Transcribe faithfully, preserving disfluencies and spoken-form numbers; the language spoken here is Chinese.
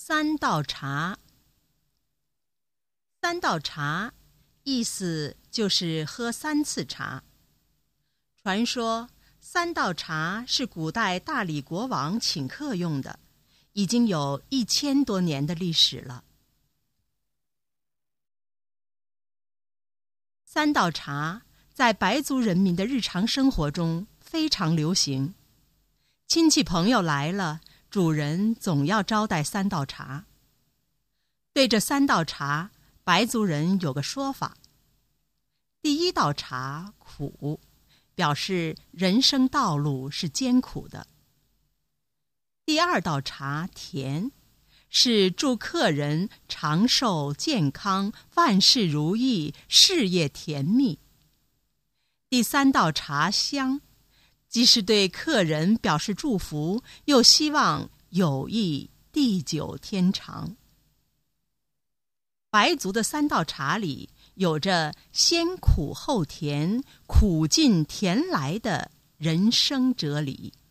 三道茶。三道茶意思就是喝三次茶。传说三道茶是古代大理国王请客用的，已经有一千多年的历史了。三道茶在白族人民的日常生活中非常流行，亲戚朋友来了，主人总要招待三道茶。对这三道茶，白族人有个说法：第一道茶苦，表示人生道路是艰苦的；第二道茶甜，是祝客人长寿健康、万事如意、事业甜蜜；第三道茶香，既是对客人表示祝福，又希望友谊地久天长。白族的三道茶里有着先苦后甜、苦尽甜来的人生哲理。